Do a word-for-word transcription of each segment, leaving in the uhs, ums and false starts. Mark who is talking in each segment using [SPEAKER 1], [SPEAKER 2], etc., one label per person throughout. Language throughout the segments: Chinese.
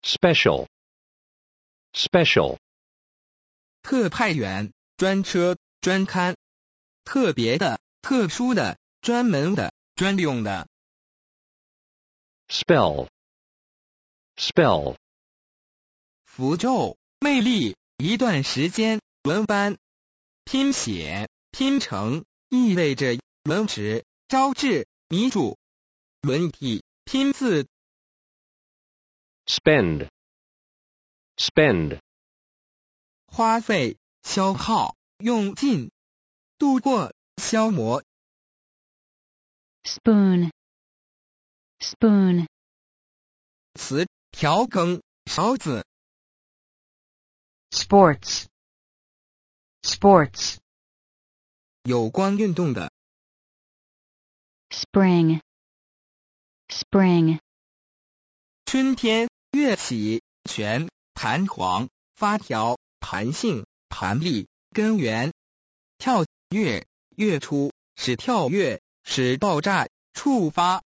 [SPEAKER 1] special, special,
[SPEAKER 2] 特派员、专车、专刊，特别的、特殊的、专门的、专用的。
[SPEAKER 1] spell, spell,
[SPEAKER 2] 符咒、魅力，一段时间，文班，拼写、拼成，意味着文职、招致、迷住，文体、拼字。
[SPEAKER 1] spend, spend,
[SPEAKER 2] 花费、消耗、用尽，度过、消磨。
[SPEAKER 3] spoon, spoon,
[SPEAKER 2] 词、调羹、勺子。
[SPEAKER 3] sports, sports,
[SPEAKER 2] 有关运动的。
[SPEAKER 3] spring, spring,
[SPEAKER 2] 春天，跃起，全，弹簧，发条，弹性，弹力，根源，跳跃，跃出，使跳跃，使爆炸，触发。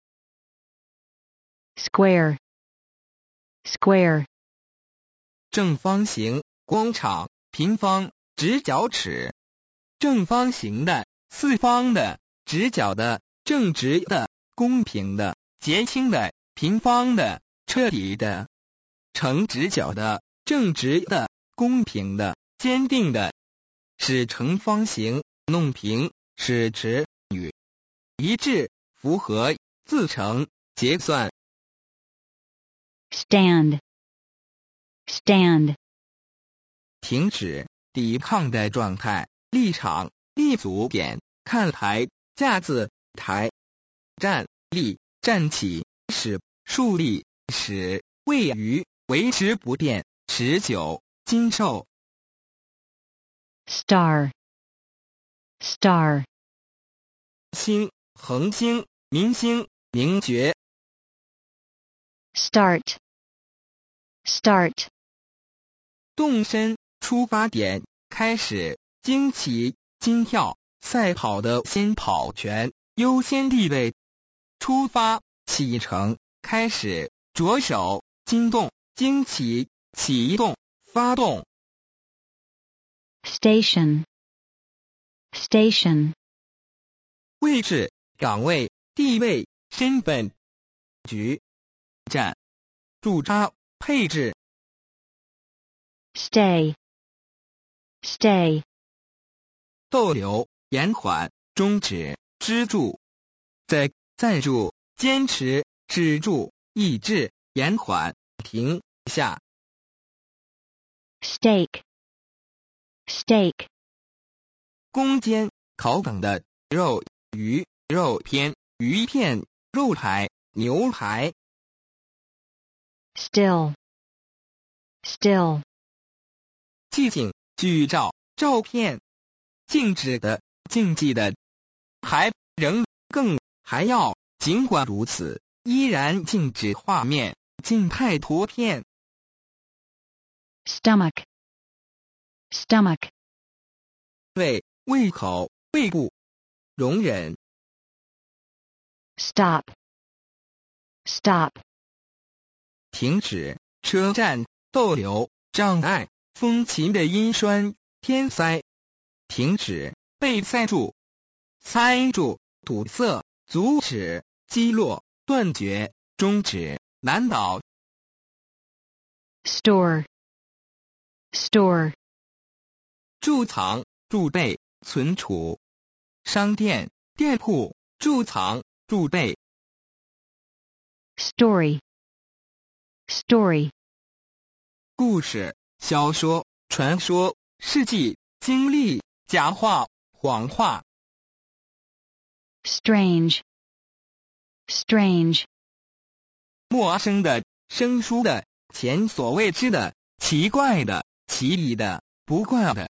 [SPEAKER 3] square, square,
[SPEAKER 2] 正方形，广场，平方，直角尺。正方形的，四方的，直角的，正直的，公平的，结清的，平方的，彻底的，呈直角的，正直的，公平的，坚定的，使正方形弄平，使直与一致，符合，自成，结算。
[SPEAKER 3] stand, stand,
[SPEAKER 2] 停止，抵抗的状态，立场，立足点，看台，架子，台，站立，站起，使，树立，使，位于，维持不变，持久，经受。
[SPEAKER 3] star, star,
[SPEAKER 2] 星，恒星，明星，名爵。
[SPEAKER 3] start, start,
[SPEAKER 2] 动身，出发点，开始，惊奇，惊跳，赛跑的先跑权，优先地位，出发，启程，开始，着手，惊动，惊奇，启动，发动。
[SPEAKER 3] station, station,
[SPEAKER 2] 位置，岗位，地位，身份，局，站，驻扎，配置。
[SPEAKER 3] stay, stay,
[SPEAKER 2] 逗留，延缓，终止，支柱，在，暂住，坚持，止住，抑制，延缓，停下。
[SPEAKER 3] steak, steak,
[SPEAKER 2] 攻坚，烤等的肉，鱼，肉片，鱼片，肉排，牛排。
[SPEAKER 3] still, still,
[SPEAKER 2] 寂静，剧照，照片，静止的，静寂的，还，仍，更，还要，尽管如此，依然静止画面，静态图片。
[SPEAKER 3] stomach, stomach,
[SPEAKER 2] 胃，胃口，胃部，容忍。
[SPEAKER 3] stop, stop,
[SPEAKER 2] 停止，车站，逗留，障碍，风琴的音栓，天塞。停止，被塞住，塞住，堵塞，阻止，击落，断绝，终止，难倒。
[SPEAKER 3] store, store,
[SPEAKER 2] 贮藏，贮备，存储。商店，店铺，贮藏，贮备。
[SPEAKER 3] story, story,
[SPEAKER 2] 故事，小说，传说，事迹，经历，假话，谎话。
[SPEAKER 3] strange, strange,
[SPEAKER 2] 陌生的，生疏的，前所未知的，奇怪的，奇异的，不怪的。